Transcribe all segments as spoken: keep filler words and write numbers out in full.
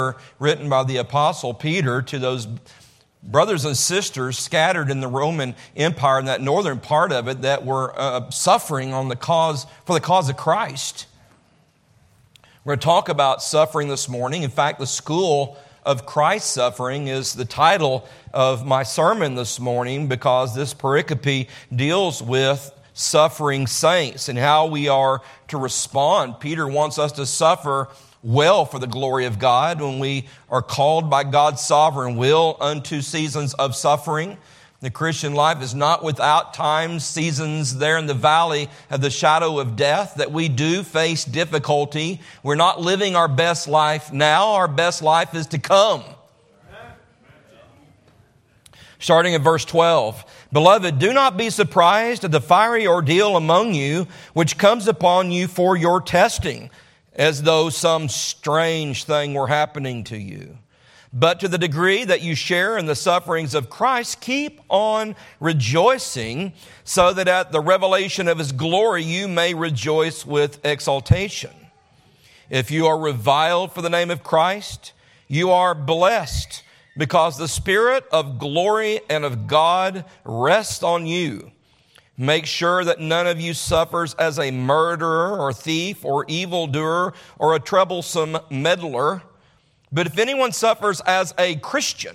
written by the Apostle Peter to those brothers and sisters scattered in the Roman Empire in that northern part of it that were uh, suffering on the cause for the cause of Christ. We're going to talk about suffering this morning. In fact, the School of Christ's Suffering is the title of my sermon this morning, because this pericope deals with suffering saints and how we are to respond. Peter wants us to suffer well for the glory of God when we are called by God's sovereign will unto seasons of suffering. The Christian life is not without times, seasons there in the valley of the shadow of death, that we do face difficulty. We're not living our best life now. Our best life is to come. Starting at verse twelve. Beloved, do not be surprised at the fiery ordeal among you, which comes upon you for your testing, as though some strange thing were happening to you. But to the degree that you share in the sufferings of Christ, keep on rejoicing, so that at the revelation of His glory you may rejoice with exultation. If you are reviled for the name of Christ, you are blessed, because the Spirit of glory and of God rests on you. Make sure that none of you suffers as a murderer or thief or evildoer or a troublesome meddler. But if anyone suffers as a Christian,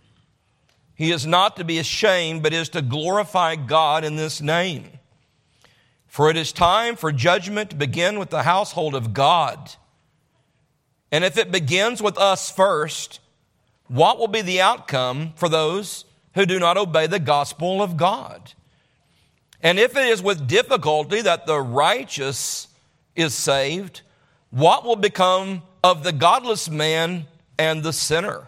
he is not to be ashamed, but is to glorify God in this name. For it is time for judgment to begin with the household of God. And if it begins with us first, what will be the outcome for those who do not obey the gospel of God? And if it is with difficulty that the righteous is saved, what will become of the godless man and the sinner?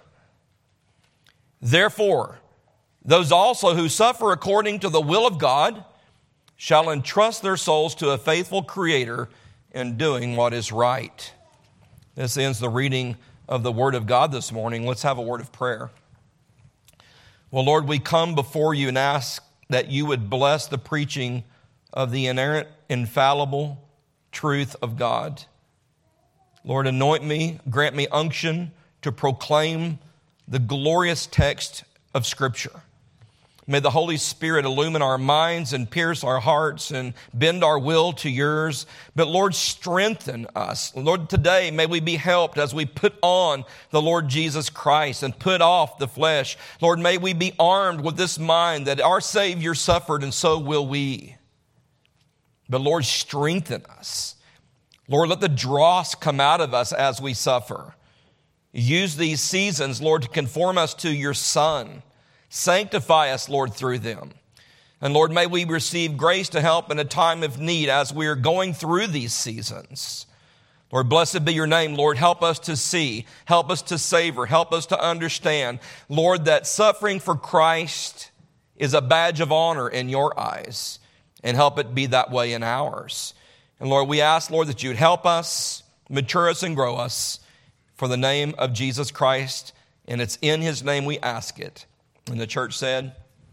Therefore, those also who suffer according to the will of God shall entrust their souls to a faithful Creator in doing what is right. This ends the reading of the Word of God this morning. Let's have a word of prayer. Well, Lord, we come before you and ask that you would bless the preaching of the inerrant, infallible truth of God. Lord, anoint me, grant me unction to proclaim the glorious text of Scripture. May the Holy Spirit illumine our minds and pierce our hearts and bend our will to yours. But Lord, strengthen us. Lord, today may we be helped as we put on the Lord Jesus Christ and put off the flesh. Lord, may we be armed with this mind that our Savior suffered and so will we. But Lord, strengthen us. Lord, let the dross come out of us as we suffer. Use these seasons, Lord, to conform us to your Son. Sanctify us, Lord, through them. And Lord, may we receive grace to help in a time of need as we are going through these seasons. Lord, blessed be your name. Lord, help us to see, help us to savor, help us to understand, Lord, that suffering for Christ is a badge of honor in your eyes, and help it be that way in ours. And Lord, we ask, Lord, that you'd help us, mature us, and grow us for the name of Jesus Christ. And it's in his name we ask it. And the church said,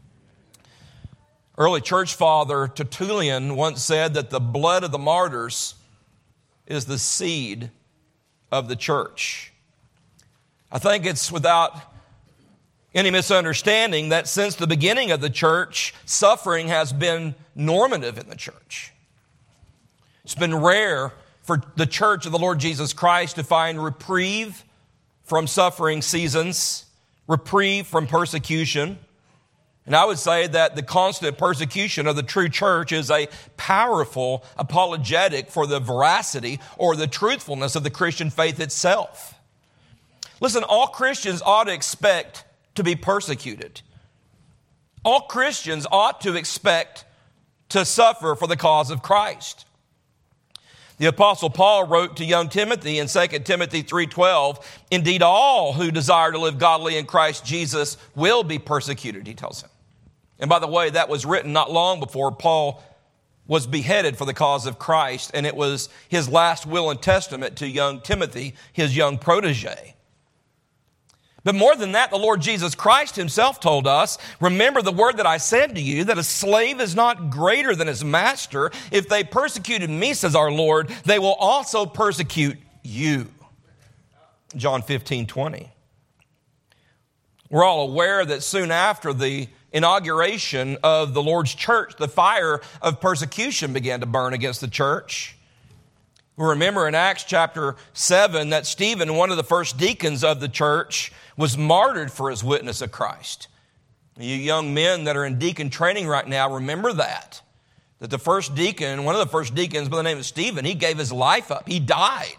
early church father Tertullian once said that the blood of the martyrs is the seed of the church. I think it's without any misunderstanding that since the beginning of the church, suffering has been normative in the church. It's been rare for the church of the Lord Jesus Christ to find reprieve from suffering seasons, reprieve from persecution. And I would say that the constant persecution of the true church is a powerful apologetic for the veracity or the truthfulness of the Christian faith itself. Listen, all Christians ought to expect to be persecuted. All Christians ought to expect to suffer for the cause of Christ. The Apostle Paul wrote to young Timothy in Second Timothy three twelve, indeed all who desire to live godly in Christ Jesus will be persecuted, he tells him. And by the way, that was written not long before Paul was beheaded for the cause of Christ, and it was his last will and testament to young Timothy, his young protege. But more than that, the Lord Jesus Christ himself told us, remember the word that I said to you, that a slave is not greater than his master. If they persecuted me, says our Lord, they will also persecute you. John fifteen twenty. We're all aware that soon after the inauguration of the Lord's church, the fire of persecution began to burn against the church. We remember in Acts chapter seven that Stephen, one of the first deacons of the church, was martyred for his witness of Christ. You young men that are in deacon training right now, remember that. That the first deacon, one of the first deacons by the name of Stephen, he gave his life up. He died.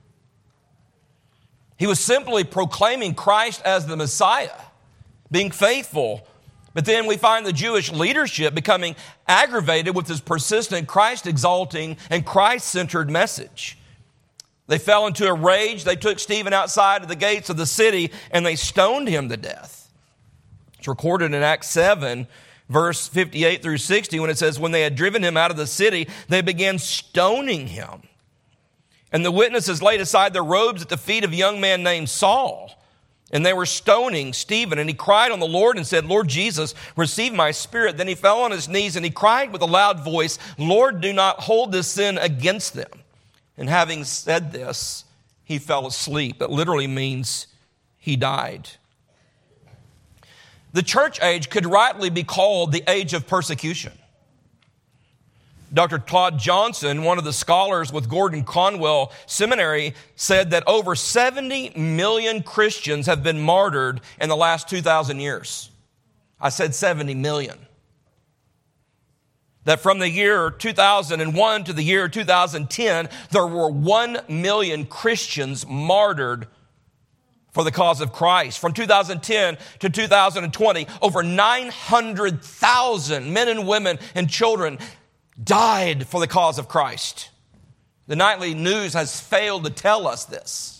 He was simply proclaiming Christ as the Messiah, being faithful. But then we find the Jewish leadership becoming aggravated with this persistent Christ-exalting and Christ-centered message. They fell into a rage. They took Stephen outside of the gates of the city and they stoned him to death. It's recorded in Acts seven, verse fifty-eight through sixty, when it says, when they had driven him out of the city, they began stoning him. And the witnesses laid aside their robes at the feet of a young man named Saul. And they were stoning Stephen, and he cried on the Lord and said, Lord Jesus, receive my spirit. Then he fell on his knees and he cried with a loud voice, Lord, do not hold this sin against them. And having said this, he fell asleep. It literally means he died. The church age could rightly be called the age of persecution. Doctor Todd Johnson, one of the scholars with Gordon Conwell Seminary, said that over seventy million Christians have been martyred in the last two thousand years. I said seventy million. That from the year two thousand one to the year two thousand ten, there were one million Christians martyred for the cause of Christ. From two thousand ten to two thousand twenty, over nine hundred thousand men and women and children died for the cause of Christ. The nightly news has failed to tell us this.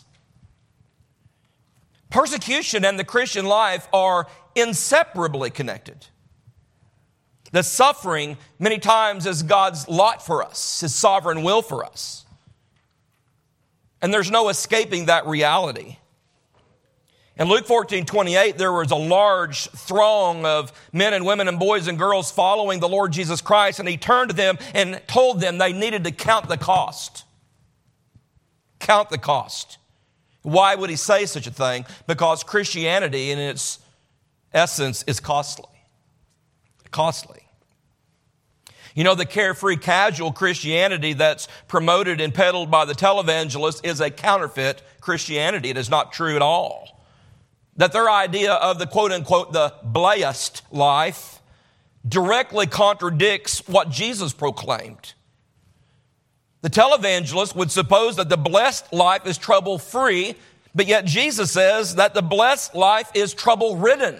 Persecution and the Christian life are inseparably connected. The suffering many times is God's lot for us, His sovereign will for us. And there's no escaping that reality. In Luke fourteen twenty-eight, there was a large throng of men and women and boys and girls following the Lord Jesus Christ, and He turned to them and told them they needed to count the cost. Count the cost. Why would He say such a thing? Because Christianity in its essence is costly. Costly. You know, the carefree, casual Christianity that's promoted and peddled by the televangelist is a counterfeit Christianity. It is not true at all. That their idea of the quote-unquote the blessed life directly contradicts what Jesus proclaimed. The televangelist would suppose that the blessed life is trouble-free, but yet Jesus says that the blessed life is trouble-ridden.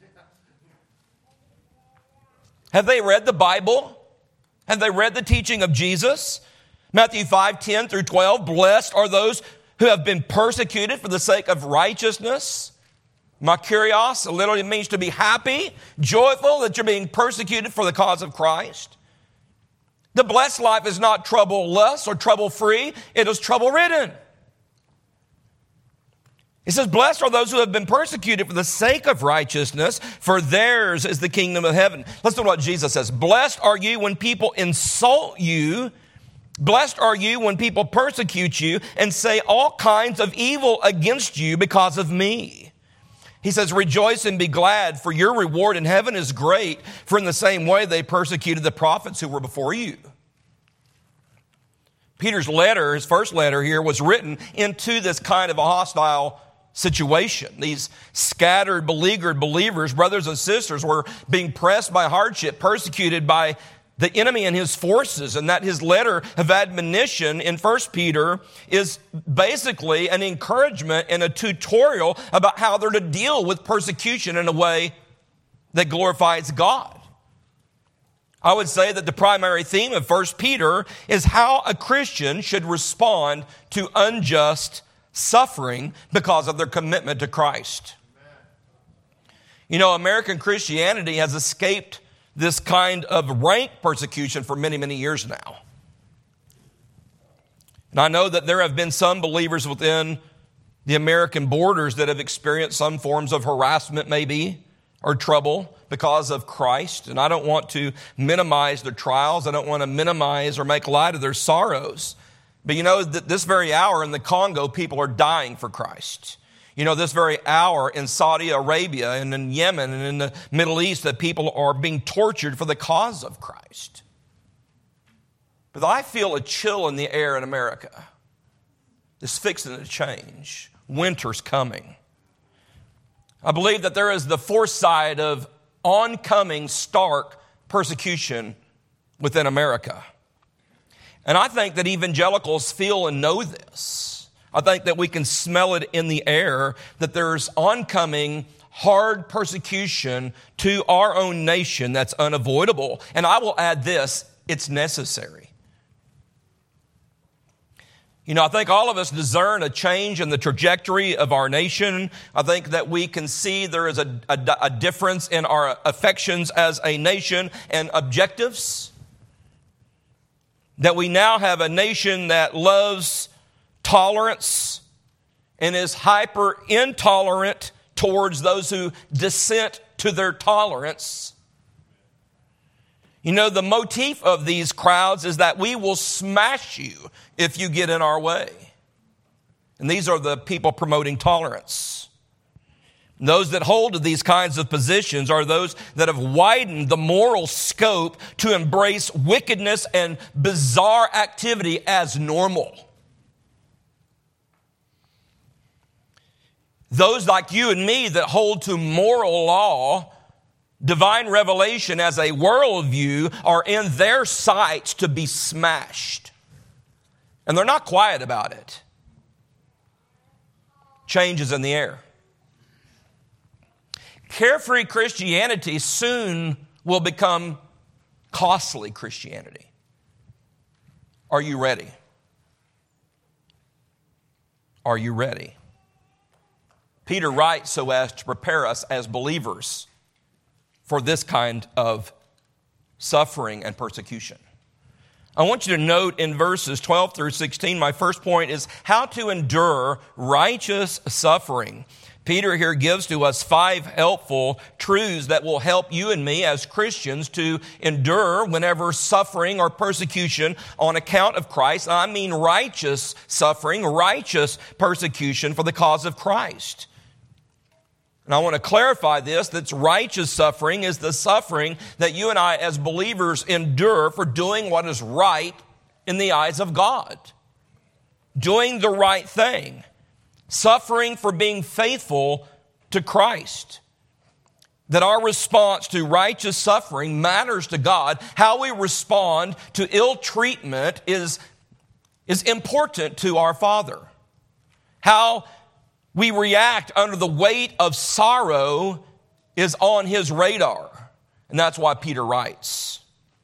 Have they read the Bible? Have they read the teaching of Jesus? Matthew five, ten through twelve, blessed are those who have been persecuted for the sake of righteousness. Makarios literally means to be happy, joyful that you're being persecuted for the cause of Christ. The blessed life is not troubleless or trouble-free. It is trouble-ridden. It says, blessed are those who have been persecuted for the sake of righteousness, for theirs is the kingdom of heaven. Listen to what Jesus says. Blessed are you when people insult you. Blessed are you when people persecute you and say all kinds of evil against you because of me. He says, rejoice and be glad, for your reward in heaven is great, for in the same way they persecuted the prophets who were before you. Peter's letter, his first letter here, was written into this kind of a hostile situation. These scattered, beleaguered believers, brothers and sisters, were being pressed by hardship, persecuted by the enemy and his forces, and that his letter of admonition in First Peter is basically an encouragement and a tutorial about how they're to deal with persecution in a way that glorifies God. I would say that the primary theme of First Peter is how a Christian should respond to unjust suffering because of their commitment to Christ. You know, American Christianity has escaped this kind of rank persecution for many, many years now. And I know that there have been some believers within the American borders that have experienced some forms of harassment maybe, or trouble because of Christ. And I don't want to minimize their trials. I don't want to minimize or make light of their sorrows. But you know that this very hour in the Congo, people are dying for Christ. You know, this very hour in Saudi Arabia and in Yemen and in the Middle East, that people are being tortured for the cause of Christ. But I feel a chill in the air in America. It's fixing to change. Winter's coming. I believe that there is the foresight of oncoming stark persecution within America. And I think that evangelicals feel and know this. I think that we can smell it in the air, that there's oncoming hard persecution to our own nation that's unavoidable. And I will add this, it's necessary. You know, I think all of us discern a change in the trajectory of our nation. I think that we can see there is a, a, a difference in our affections as a nation and objectives. That we now have a nation that loves tolerance and is hyper intolerant towards those who dissent to their tolerance. You know, the motif of these crowds is that we will smash you if you get in our way. And these are the people promoting tolerance. Those that hold to these kinds of positions are those that have widened the moral scope to embrace wickedness and bizarre activity as normal. Those like you and me that hold to moral law, divine revelation as a worldview, are in their sights to be smashed. And they're not quiet about it. Change is in the air. Carefree Christianity soon will become costly Christianity. Are you ready? Are you ready? Peter writes so as to prepare us as believers for this kind of suffering and persecution. I want you to note in verses twelve through sixteen, my first point is how to endure righteous suffering. Peter here gives to us five helpful truths that will help you and me as Christians to endure whenever suffering or persecution on account of Christ. I mean righteous suffering, righteous persecution for the cause of Christ. And I want to clarify this, that righteous suffering is the suffering that you and I as believers endure for doing what is right in the eyes of God. Doing the right thing. Suffering for being faithful to Christ. That our response to righteous suffering matters to God. How we respond to ill treatment is, is important to our Father. How we react under the weight of sorrow is on His radar. And that's why Peter writes.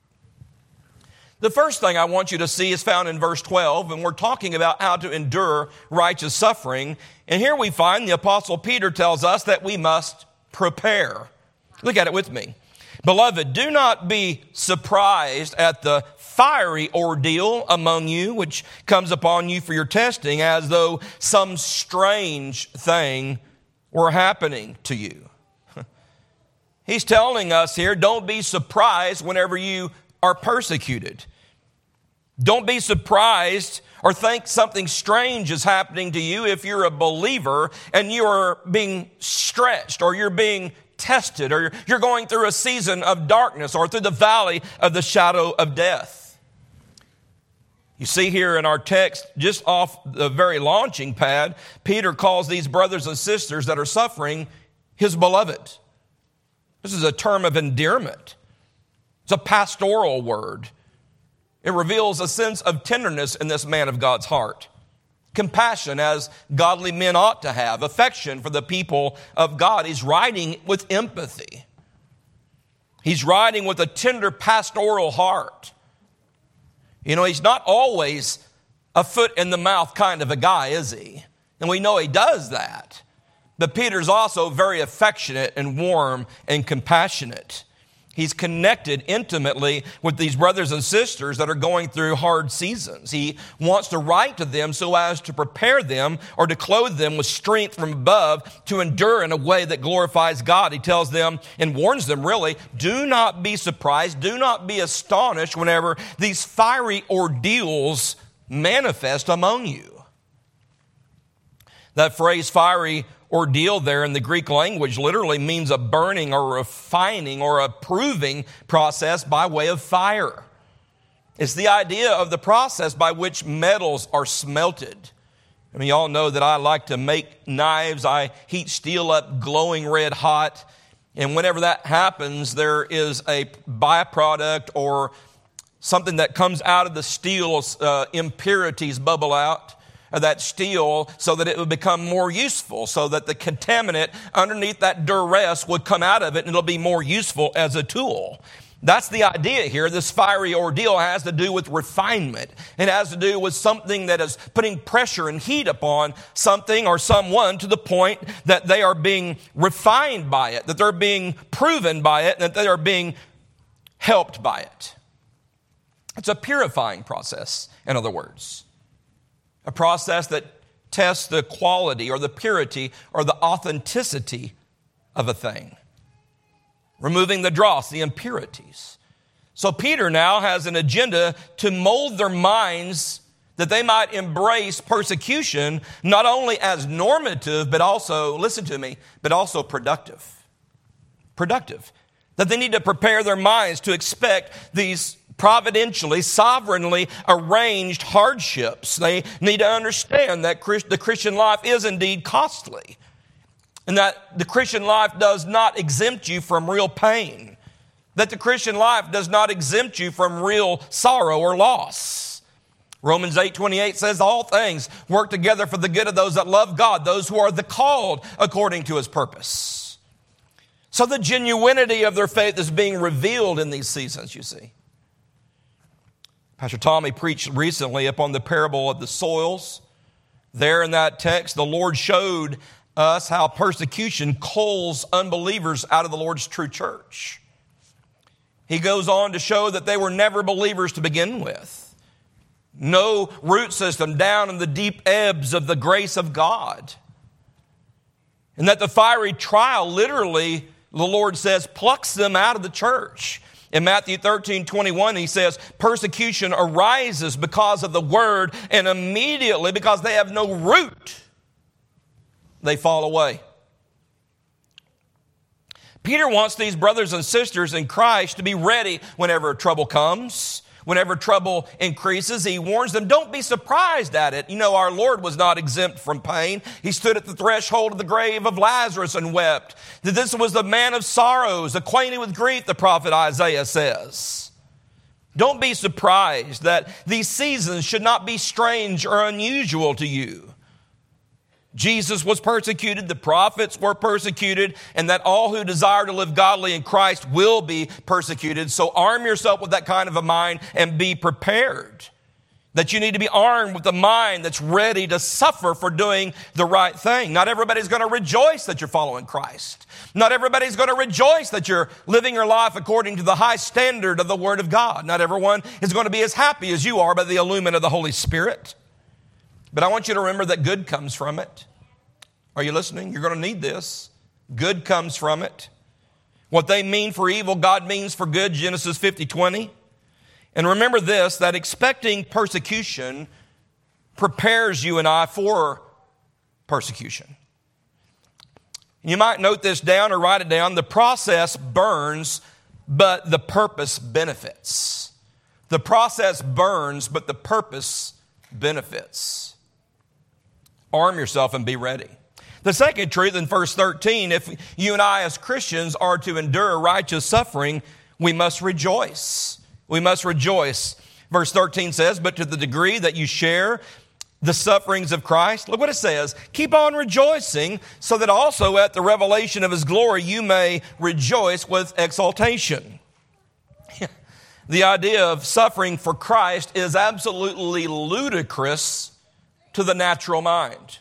The first thing I want you to see is found in verse twelve, and we're talking about how to endure righteous suffering. And here we find the Apostle Peter tells us that we must prepare. Look at it with me. Beloved, do not be surprised at the fiery ordeal among you, which comes upon you for your testing, as though some strange thing were happening to you. He's telling us here, don't be surprised whenever you are persecuted. Don't be surprised or think something strange is happening to you if you're a believer and you are being stretched or you're being tested or you're going through a season of darkness or through the valley of the shadow of death. You see here in our text, just off the very launching pad, Peter calls these brothers and sisters that are suffering his beloved. This is a term of endearment. It's a pastoral word. It reveals a sense of tenderness in this man of God's heart. Compassion, as godly men ought to have. Affection for the people of God. He's writing with empathy. He's writing with a tender pastoral heart. You know, he's not always a foot in the mouth kind of a guy, is he? And we know he does that. But Peter's also very affectionate and warm and compassionate. He's connected intimately with these brothers and sisters that are going through hard seasons. He wants to write to them so as to prepare them or to clothe them with strength from above to endure in a way that glorifies God. He tells them and warns them really, do not be surprised, do not be astonished whenever these fiery ordeals manifest among you. That phrase, fiery ordeal, there in the Greek language literally means a burning or refining or a proving process by way of fire. It's the idea of the process by which metals are smelted. I mean, you all know that I like to make knives. I heat steel up glowing red hot. And whenever that happens, there is a byproduct or something that comes out of the steel, uh, impurities bubble out of that steel so that it would become more useful, so that the contaminant underneath that duress would come out of it and it'll be more useful as a tool. That's the idea here. This fiery ordeal has to do with refinement. It has to do with something that is putting pressure and heat upon something or someone to the point that they are being refined by it, that they're being proven by it, and that they are being helped by it. It's a purifying process, in other words. A process that tests the quality or the purity or the authenticity of a thing. Removing the dross, the impurities. So Peter now has an agenda to mold their minds that they might embrace persecution not only as normative, but also, listen to me, but also productive. Productive. That they need to prepare their minds to expect these providentially, sovereignly arranged hardships. They need to understand that the Christian life is indeed costly. And that the Christian life does not exempt you from real pain. That the Christian life does not exempt you from real sorrow or loss. Romans eight twenty-eight says all things work together for the good of those that love God, those who are the called according to His purpose. So the genuinity of their faith is being revealed in these seasons, you see. Pastor Tommy preached recently upon the parable of the soils. There in that text, the Lord showed us how persecution culls unbelievers out of the Lord's true church. He goes on to show that they were never believers to begin with. No root system down in the deep ebbs of the grace of God. And that the fiery trial literally, the Lord says, plucks them out of the church. In Matthew thirteen twenty-one, he says, persecution arises because of the word, and immediately, because they have no root, they fall away. Peter wants these brothers and sisters in Christ to be ready whenever trouble comes, whenever trouble increases. He warns them, don't be surprised at it. You know, our Lord was not exempt from pain. He stood at the threshold of the grave of Lazarus and wept. That this was the man of sorrows, acquainted with grief, the prophet Isaiah says. Don't be surprised that these seasons should not be strange or unusual to you. Jesus was persecuted, the prophets were persecuted, and that all who desire to live godly in Christ will be persecuted. So arm yourself with that kind of a mind and be prepared. That you need to be armed with a mind that's ready to suffer for doing the right thing. Not everybody's going to rejoice that you're following Christ. Not everybody's going to rejoice that you're living your life according to the high standard of the Word of God. Not everyone is going to be as happy as you are by the illumination of the Holy Spirit. But I want you to remember that good comes from it. Are you listening? You're going to need this. Good comes from it. What they mean for evil, God means for good, Genesis fifty twenty. And remember this, that expecting persecution prepares you and I for persecution. You might note this down or write it down. The process burns, but the purpose benefits. The process burns, but the purpose benefits. Arm yourself and be ready. The second truth in verse thirteen, if you and I as Christians are to endure righteous suffering, we must rejoice. We must rejoice. Verse thirteen says, but to the degree that you share the sufferings of Christ, look what it says, keep on rejoicing, so that also at the revelation of His glory you may rejoice with exultation. The idea of suffering for Christ is absolutely ludicrous to the natural mind.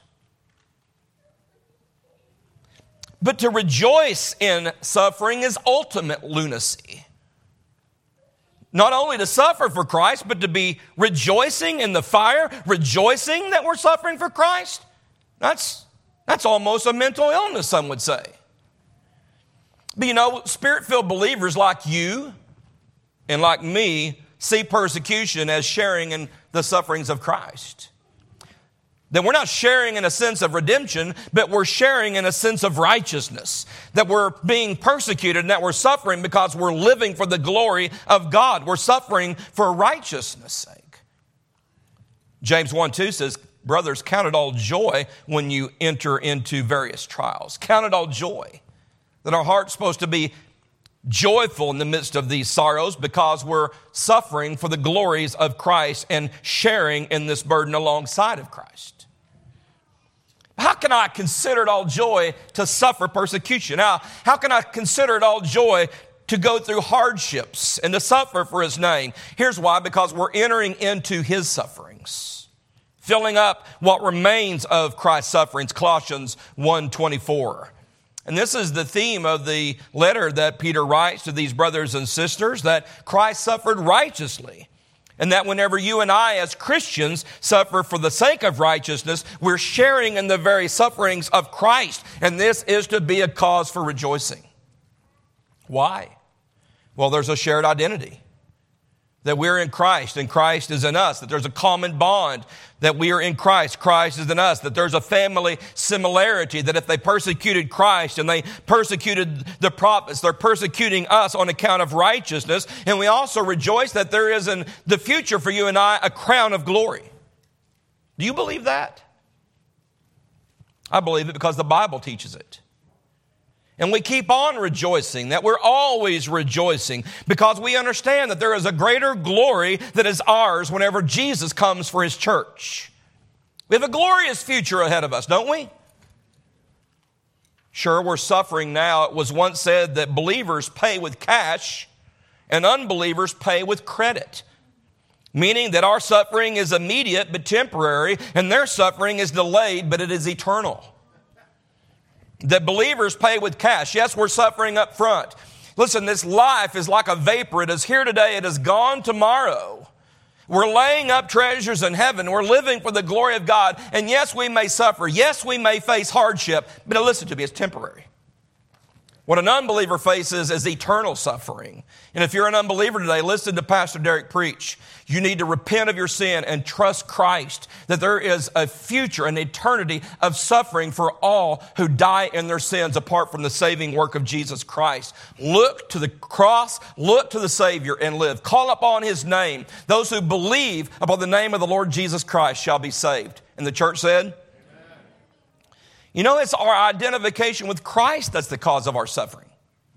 But to rejoice in suffering is ultimate lunacy. Not only to suffer for Christ, but to be rejoicing in the fire, rejoicing that we're suffering for Christ. That's, that's almost a mental illness, some would say. But you know, Spirit-filled believers like you and like me see persecution as sharing in the sufferings of Christ. That we're not sharing in a sense of redemption, but we're sharing in a sense of righteousness. That we're being persecuted and that we're suffering because we're living for the glory of God. We're suffering for righteousness' sake. James one two says, brothers, count it all joy when you enter into various trials. Count it all joy. That our heart's supposed to be joyful in the midst of these sorrows because we're suffering for the glories of Christ and sharing in this burden alongside of Christ. How can I consider it all joy to suffer persecution? How, how can I consider it all joy to go through hardships and to suffer for His name? Here's why, because we're entering into His sufferings, filling up what remains of Christ's sufferings, Colossians one twenty-four. And this is the theme of the letter that Peter writes to these brothers and sisters, that Christ suffered righteously. And that whenever you and I as Christians suffer for the sake of righteousness, we're sharing in the very sufferings of Christ. And this is to be a cause for rejoicing. Why? Well, there's a shared identity. That we're in Christ and Christ is in us. That there's a common bond. That we are in Christ, Christ is in us. That there's a family similarity. That if they persecuted Christ and they persecuted the prophets, they're persecuting us on account of righteousness. And we also rejoice that there is in the future for you and I a crown of glory. Do you believe that? I believe it because the Bible teaches it. And we keep on rejoicing, that we're always rejoicing because we understand that there is a greater glory that is ours whenever Jesus comes for His church. We have a glorious future ahead of us, don't we? Sure, we're suffering now. It was once said that believers pay with cash and unbelievers pay with credit, meaning that our suffering is immediate but temporary and their suffering is delayed but it is eternal. That believers pay with cash. Yes, we're suffering up front. Listen, this life is like a vapor. It is here today. It is gone tomorrow. We're laying up treasures in heaven. We're living for the glory of God. And yes, we may suffer. Yes, we may face hardship. But listen to me, it's temporary. What an unbeliever faces is eternal suffering. And if you're an unbeliever today, listen to Pastor Derek preach. You need to repent of your sin and trust Christ, that there is a future, an eternity of suffering for all who die in their sins apart from the saving work of Jesus Christ. Look to the cross, look to the Savior and live. Call upon His name. Those who believe upon the name of the Lord Jesus Christ shall be saved. And the church said, you know, it's our identification with Christ that's the cause of our suffering.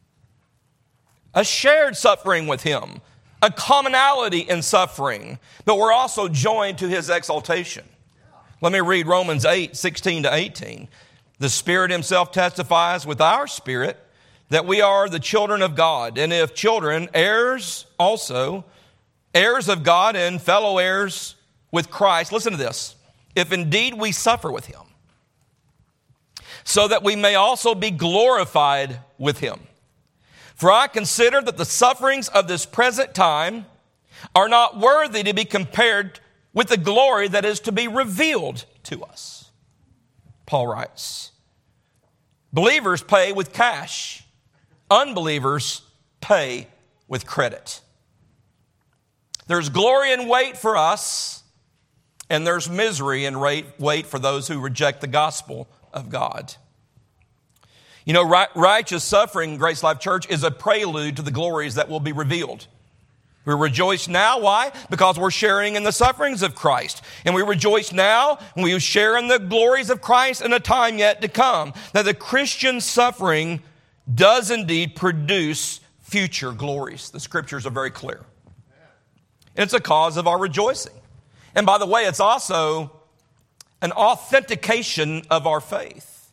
A shared suffering with Him, a commonality in suffering, but we're also joined to His exaltation. Let me read Romans eight, sixteen to eighteen. The Spirit Himself testifies with our spirit that we are the children of God, and if children, heirs also, heirs of God and fellow heirs with Christ. Listen to this. If indeed we suffer with Him, so that we may also be glorified with Him. For I consider that the sufferings of this present time are not worthy to be compared with the glory that is to be revealed to us. Paul writes, believers pay with cash. Unbelievers pay with credit. There's glory and weight for us, and there's misery and weight for those who reject the gospel of God. You know, righteous suffering, Grace Life Church, is a prelude to the glories that will be revealed. We rejoice now. Why? Because we're sharing in the sufferings of Christ. And we rejoice now when we share in the glories of Christ in a time yet to come. That the Christian suffering does indeed produce future glories. The scriptures are very clear. And it's a cause of our rejoicing. And by the way, it's also an authentication of our faith.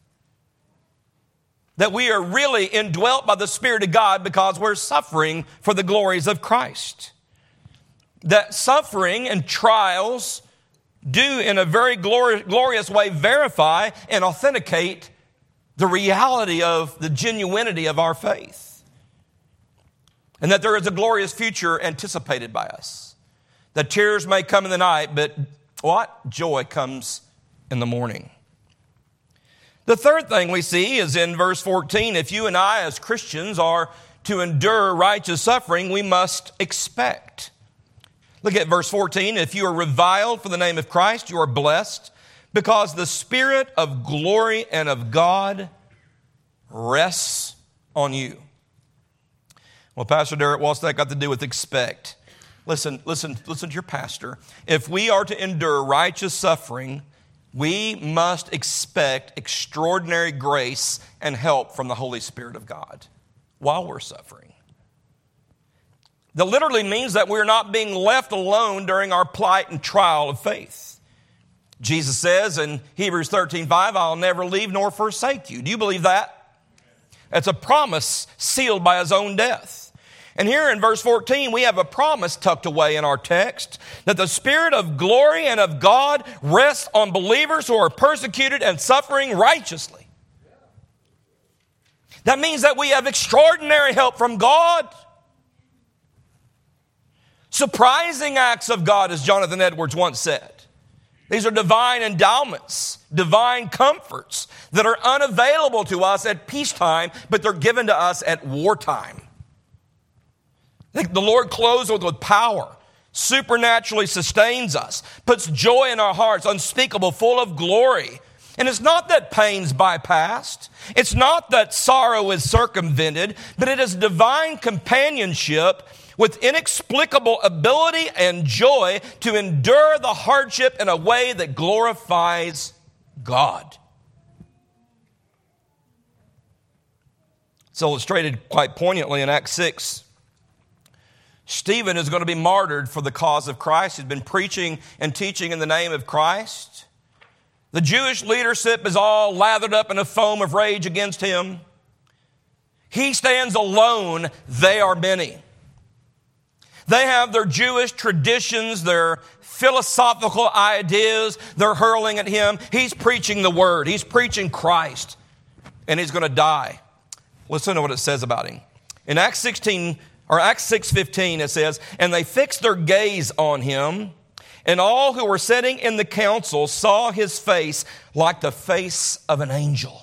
That we are really indwelt by the Spirit of God because we're suffering for the glories of Christ. That suffering and trials do in a very glori- glorious way verify and authenticate the reality of the genuinity of our faith. And that there is a glorious future anticipated by us. That tears may come in the night, but what? Joy comes in the morning. The third thing we see is in verse fourteen. If you and I as Christians are to endure righteous suffering, we must expect. Look at verse fourteen. If you are reviled for the name of Christ, you are blessed, because the Spirit of glory and of God rests on you. Well, Pastor Derek, what's that got to do with expect? Listen, listen, listen to your pastor. If we are to endure righteous suffering, we must expect extraordinary grace and help from the Holy Spirit of God while we're suffering. That literally means that we're not being left alone during our plight and trial of faith. Jesus says in Hebrews thirteen five, I'll never leave nor forsake you. Do you believe that? It's a promise sealed by his own death. And here in verse fourteen, we have a promise tucked away in our text that the Spirit of glory and of God rests on believers who are persecuted and suffering righteously. That means that we have extraordinary help from God. Surprising acts of God, as Jonathan Edwards once said. These are divine endowments, divine comforts that are unavailable to us at peacetime, but they're given to us at wartime. The Lord clothes us with power, supernaturally sustains us, puts joy in our hearts, unspeakable, full of glory. And it's not that pain's bypassed. It's not that sorrow is circumvented, but it is divine companionship with inexplicable ability and joy to endure the hardship in a way that glorifies God. It's illustrated quite poignantly in Acts six. Stephen is going to be martyred for the cause of Christ. He's been preaching and teaching in the name of Christ. The Jewish leadership is all lathered up in a foam of rage against him. He stands alone. They are many. They have their Jewish traditions, their philosophical ideas they're hurling at him. He's preaching the word. He's preaching Christ. And he's going to die. Listen to what it says about him. In Acts sixteen, or Acts six fifteen, it says, and they fixed their gaze on him, and all who were sitting in the council saw his face like the face of an angel.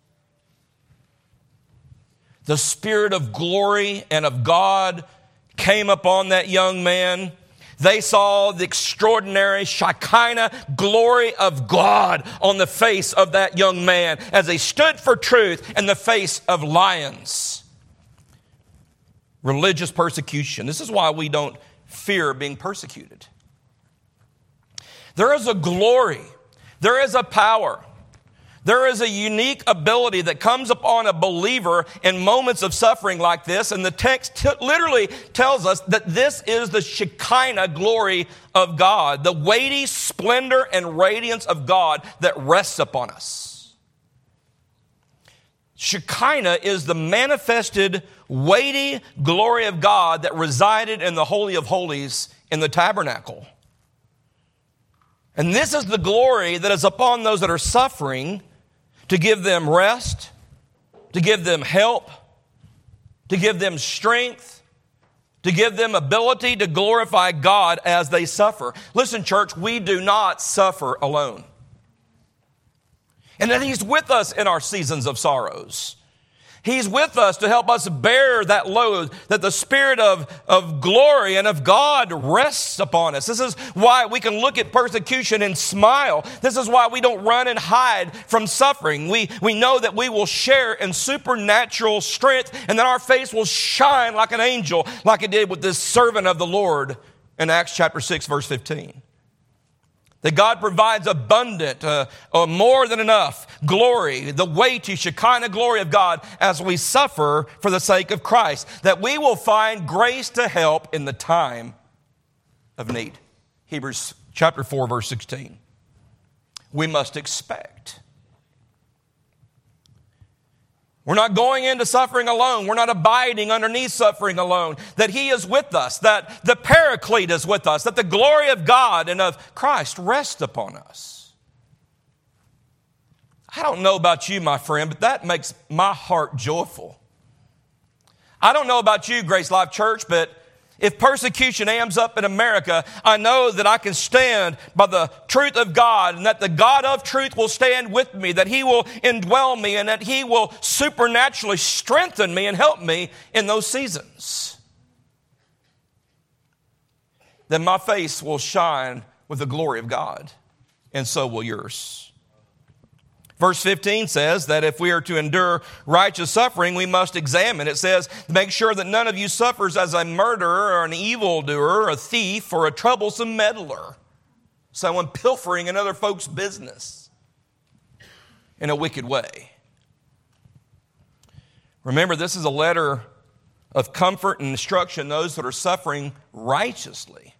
The Spirit of glory and of God came upon that young man. They saw the extraordinary Shekinah glory of God on the face of that young man as he stood for truth in the face of lions. Religious persecution. This is why we don't fear being persecuted. There is a glory. There is a power. There is a unique ability that comes upon a believer in moments of suffering like this. And the text t- literally tells us that this is the Shekinah glory of God, the weighty splendor and radiance of God that rests upon us. Shekinah is the manifested, weighty glory of God that resided in the Holy of Holies in the tabernacle. And this is the glory that is upon those that are suffering, to give them rest, to give them help, to give them strength, to give them ability to glorify God as they suffer. Listen, church, we do not suffer alone. And that He's with us in our seasons of sorrows. He's with us to help us bear that load, that the Spirit of, of glory and of God rests upon us. This is why we can look at persecution and smile. This is why we don't run and hide from suffering. We, we know that we will share in supernatural strength and that our face will shine like an angel, like it did with this servant of the Lord in Acts chapter six, verse fifteen. That God provides abundant, uh, uh, more than enough glory, the weighty Shekinah glory of God as we suffer for the sake of Christ. That we will find grace to help in the time of need. Hebrews chapter four, verse sixteen. We must expect. We're not going into suffering alone. We're not abiding underneath suffering alone. That He is with us, that the Paraclete is with us, that the glory of God and of Christ rests upon us. I don't know about you, my friend, but that makes my heart joyful. I don't know about you, Grace Life Church, but if persecution amps up in America, I know that I can stand by the truth of God and that the God of truth will stand with me, that He will indwell me and that He will supernaturally strengthen me and help me in those seasons. then my face will shine with the glory of God, and so will yours. Verse fifteen says that if we are to endure righteous suffering, we must examine. It says, make sure that none of you suffers as a murderer or an evildoer, a thief, or a troublesome meddler, someone pilfering in other folks' business in a wicked way. Remember, this is a letter of comfort and instruction to those that are suffering righteously.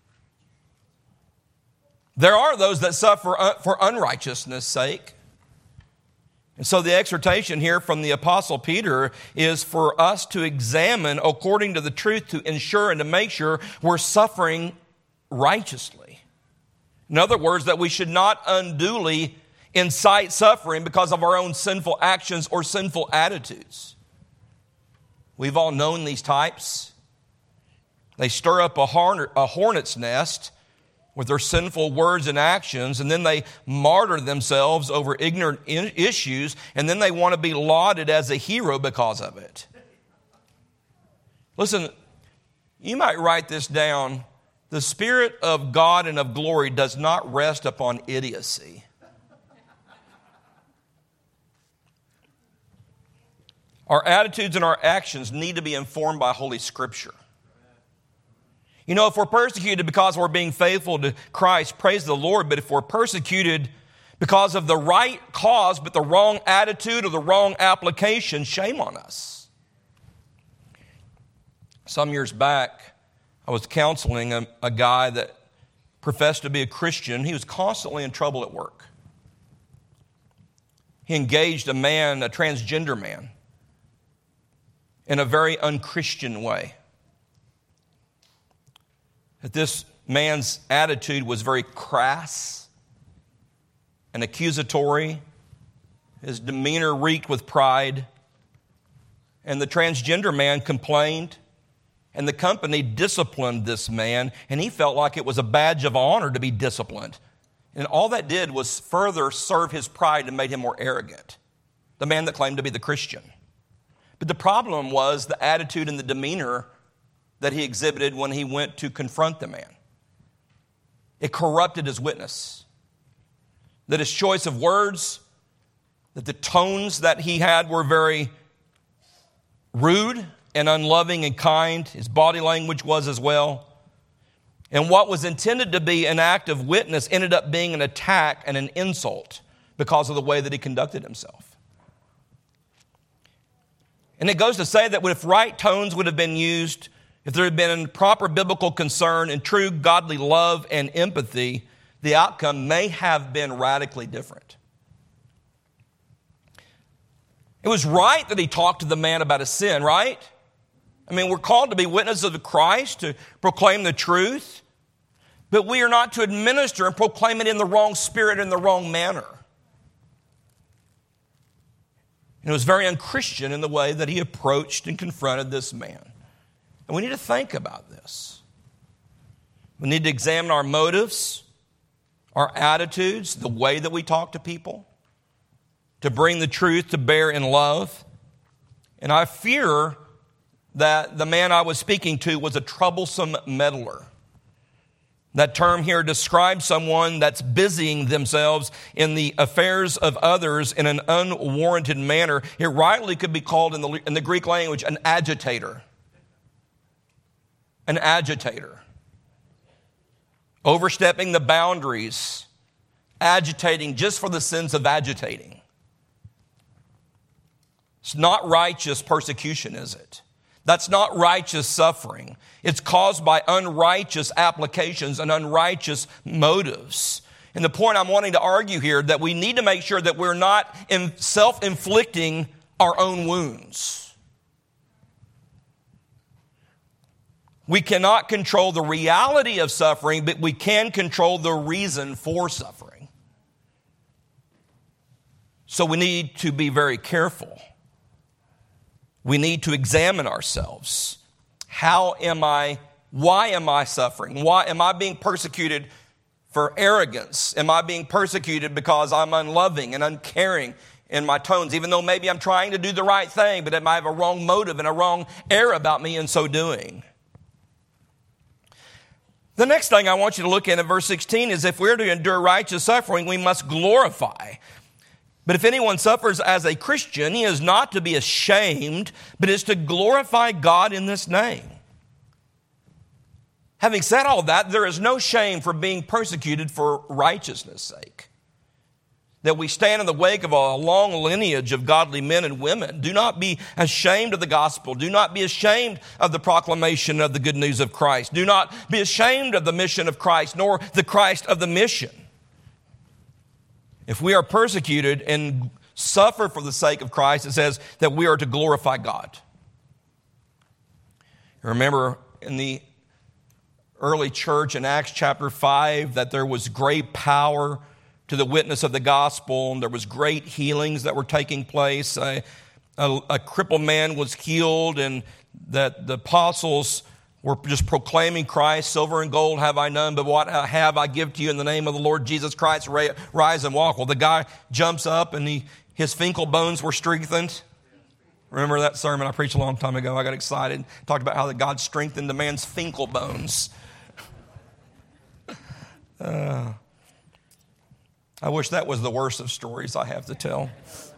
There are those that suffer for unrighteousness' sake. And so the exhortation here from the Apostle Peter is for us to examine according to the truth, to ensure and to make sure we're suffering righteously. In other words, that we should not unduly incite suffering because of our own sinful actions or sinful attitudes. We've all known these types. They stir up a hornet's nest with their sinful words and actions, and then they martyr themselves over ignorant issues, and then they want to be lauded as a hero because of it. Listen, you might write this down. The Spirit of God and of glory does not rest upon idiocy. Our attitudes and our actions need to be informed by Holy Scripture. You know, if we're persecuted because we're being faithful to Christ, praise the Lord. But if we're persecuted because of the right cause but the wrong attitude or the wrong application, shame on us. Some years back, I was counseling a, a guy that professed to be a Christian. He was constantly in trouble at work. He engaged a man, a transgender man, in a very unchristian way. That this man's attitude was very crass and accusatory. His demeanor reeked with pride. And the transgender man complained, and the company disciplined this man, and he felt like it was a badge of honor to be disciplined. And all that did was further serve his pride and made him more arrogant, the man that claimed to be the Christian. But the problem was the attitude and the demeanor that he exhibited when he went to confront the man. It corrupted his witness. That his choice of words, that the tones that he had were very rude and unloving and kind. His body language was as well. And what was intended to be an act of witness ended up being an attack and an insult because of the way that he conducted himself. And it goes to say that if right tones would have been used, if there had been proper biblical concern and true godly love and empathy, the outcome may have been radically different. It was right that he talked to the man about his sin, right? I mean, we're called to be witnesses of Christ, to proclaim the truth, but we are not to administer and proclaim it in the wrong spirit, in the wrong manner. And it was very unchristian in the way that he approached and confronted this man. And we need to think about this. We need to examine our motives, our attitudes, the way that we talk to people, to bring the truth to bear in love. And I fear that the man I was speaking to was a troublesome meddler. That term here describes someone that's busying themselves in the affairs of others in an unwarranted manner. It rightly could be called in the, in the Greek language an agitator. An agitator. Overstepping the boundaries, agitating just for the sins of agitating. It's not righteous persecution, is it? That's not righteous suffering. It's caused by unrighteous applications and unrighteous motives. And the point I'm wanting to argue here, that we need to make sure that we're not in self-inflicting our own wounds. We cannot control the reality of suffering, but we can control the reason for suffering. So we need to be very careful. We need to examine ourselves. How am I, why am I suffering? Why am I being persecuted for arrogance? Am I being persecuted because I'm unloving and uncaring in my tones, even though maybe I'm trying to do the right thing, but I have a wrong motive and a wrong air about me in so doing? The next thing I want you to look at in verse sixteen is if we're to endure righteous suffering, we must glorify. But if anyone suffers as a Christian, he is not to be ashamed, but is to glorify God in this name. Having said all that, there is no shame for being persecuted for righteousness' sake. That we stand in the wake of a long lineage of godly men and women. Do not be ashamed of the gospel. Do not be ashamed of the proclamation of the good news of Christ. Do not be ashamed of the mission of Christ, nor the Christ of the mission. If we are persecuted and suffer for the sake of Christ, it says that we are to glorify God. Remember in the early church in Acts chapter five that there was great power to the witness of the gospel, and there was great healings that were taking place. A, a, a crippled man was healed, and that the apostles were just proclaiming Christ. Silver and gold have I none, but what I have I give to you in the name of the Lord Jesus Christ. Rise and walk. Well, the guy jumps up, and he, his finkel bones were strengthened. Remember that sermon I preached a long time ago? I got excited. Talked about how that God strengthened the man's finkel bones. Uh, I wish that was the worst of stories I have to tell.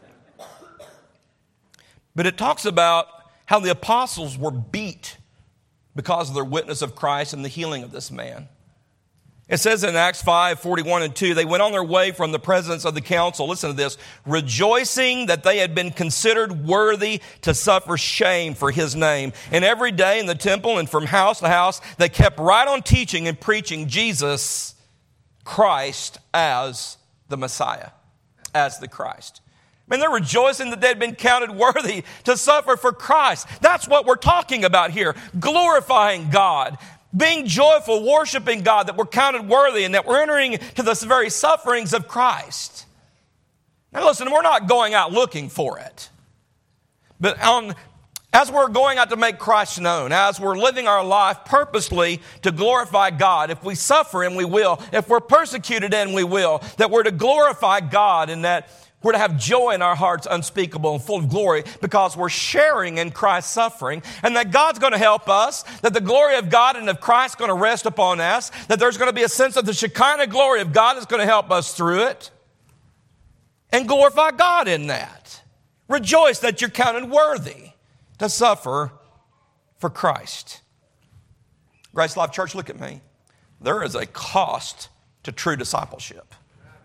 But it talks about how the apostles were beat because of their witness of Christ and the healing of this man. It says in Acts five, forty-one and two, they went on their way from the presence of the council, listen to this, rejoicing that they had been considered worthy to suffer shame for his name. And every day in the temple and from house to house, they kept right on teaching and preaching Jesus Christ as the Messiah, as the Christ. I mean, they're rejoicing that they'd been counted worthy to suffer for Christ. That's what we're talking about here. Glorifying God, being joyful, worshiping God, that we're counted worthy and that we're entering to the very sufferings of Christ. Now listen, we're not going out looking for it. But on, as we're going out to make Christ known, as we're living our life purposely to glorify God, if we suffer, and we will, if we're persecuted, and we will, that we're to glorify God and that we're to have joy in our hearts unspeakable and full of glory because we're sharing in Christ's suffering, and that God's going to help us, that the glory of God and of Christ is going to rest upon us, that there's going to be a sense of the Shekinah glory of God that's going to help us through it, and glorify God in that. Rejoice that you're counted worthy to suffer for Christ. Grace Life Church, look at me. There is a cost to true discipleship.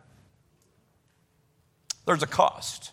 There's a cost.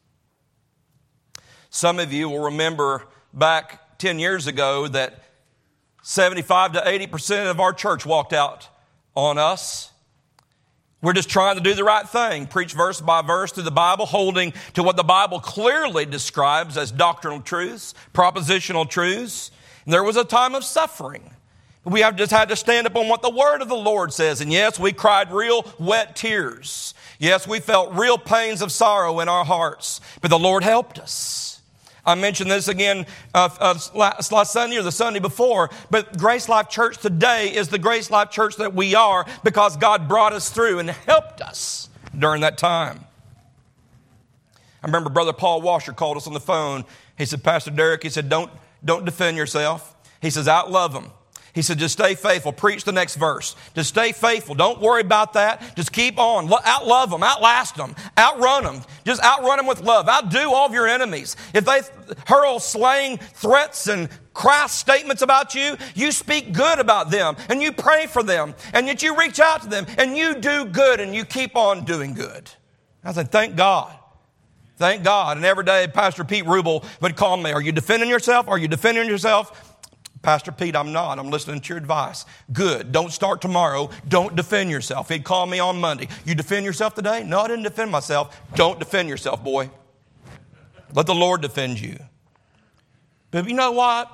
Some of you will remember back ten years ago that seventy-five to eighty percent of our church walked out on us. We're just trying to do the right thing, preach verse by verse through the Bible, holding to what the Bible clearly describes as doctrinal truths, propositional truths. And there was a time of suffering. We have just had to stand up on what the word of the Lord says. And yes, we cried real wet tears. Yes, we felt real pains of sorrow in our hearts, but the Lord helped us. I mentioned this again uh, uh, last, last Sunday or the Sunday before, but Grace Life Church today is the Grace Life Church that we are because God brought us through and helped us during that time. I remember Brother Paul Washer called us on the phone. He said, Pastor Derek, he said, don't, don't defend yourself. He says, outlove them. He said, just stay faithful. Preach the next verse. Just stay faithful. Don't worry about that. Just keep on. Outlove them. Outlast them. Outrun them. Just outrun them with love. Outdo all of your enemies. If they hurl slaying threats and crass statements about you, you speak good about them and you pray for them and yet you reach out to them and you do good and you keep on doing good. I said, thank God. Thank God. And every day Pastor Pete Rubel would call me, are you defending yourself? Are you defending yourself? Pastor Pete, I'm not. I'm listening to your advice. Good. Don't start tomorrow. Don't defend yourself. He'd call me on Monday. You defend yourself today? No, I didn't defend myself. Don't defend yourself, boy. Let the Lord defend you. But you know what?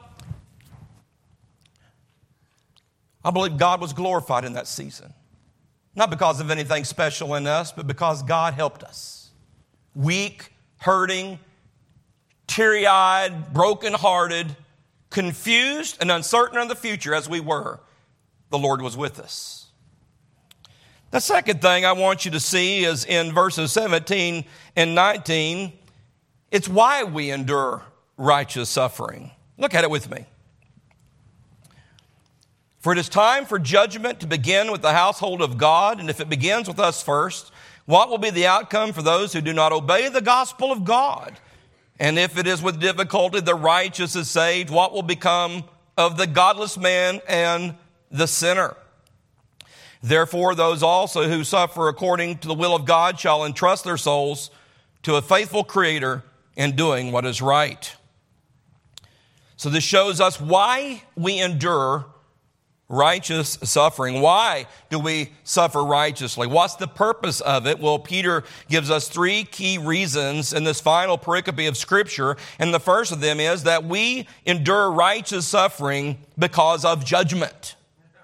I believe God was glorified in that season. Not because of anything special in us, but because God helped us. Weak, hurting, teary-eyed, broken-hearted, confused and uncertain of the future as we were, the Lord was with us. The second thing I want you to see is in verses seventeen and nineteen, it's why we endure righteous suffering. Look at it with me. For it is time for judgment to begin with the household of God, and if it begins with us first, what will be the outcome for those who do not obey the gospel of God? And if it is with difficulty the righteous is saved, what will become of the godless man and the sinner? Therefore, those also who suffer according to the will of God shall entrust their souls to a faithful Creator in doing what is right. So this shows us why we endure righteous suffering. Why do we suffer righteously? What's the purpose of it? Well, Peter gives us three key reasons in this final pericope of Scripture. And the first of them is that we endure righteous suffering because of judgment.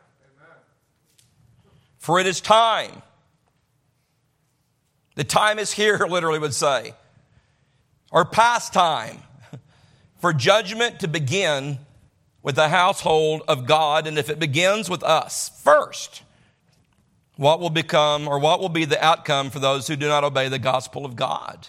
For it is time. The time is here, literally would say. Or past time. For judgment to begin with the household of God. And if it begins with us first, what will become or what will be the outcome for those who do not obey the gospel of God?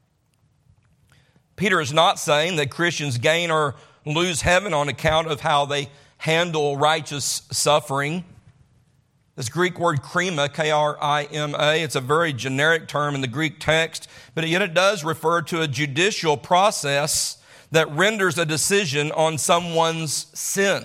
Peter is not saying that Christians gain or lose heaven on account of how they handle righteous suffering. This Greek word krima, K R I M A, it's a very generic term in the Greek text, but yet it does refer to a judicial process that renders a decision on someone's sin.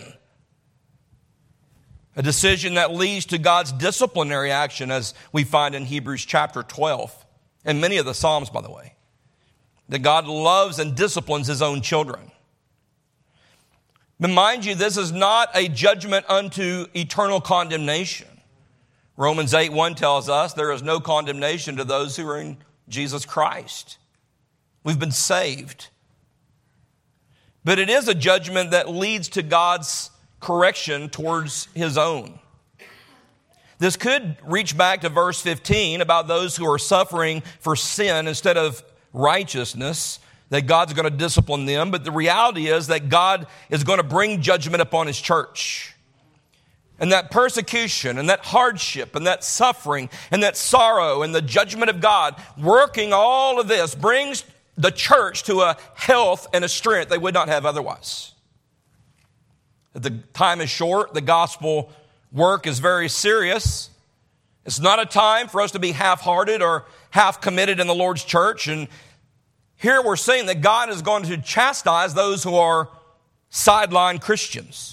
A decision that leads to God's disciplinary action, as we find in Hebrews chapter twelve, and many of the Psalms, by the way, that God loves and disciplines His own children. But mind you, this is not a judgment unto eternal condemnation. Romans eight one tells us there is no condemnation to those who are in Jesus Christ. We've been saved. But it is a judgment that leads to God's correction towards His own. This could reach back to verse fifteen about those who are suffering for sin instead of righteousness, that God's going to discipline them. But the reality is that God is going to bring judgment upon His church. And that persecution and that hardship and that suffering and that sorrow and the judgment of God, working all of this, brings the church to a health and a strength they would not have otherwise. The time is short. The gospel work is very serious. It's not a time for us to be half-hearted or half-committed in the Lord's church. And here we're seeing that God is going to chastise those who are sideline Christians.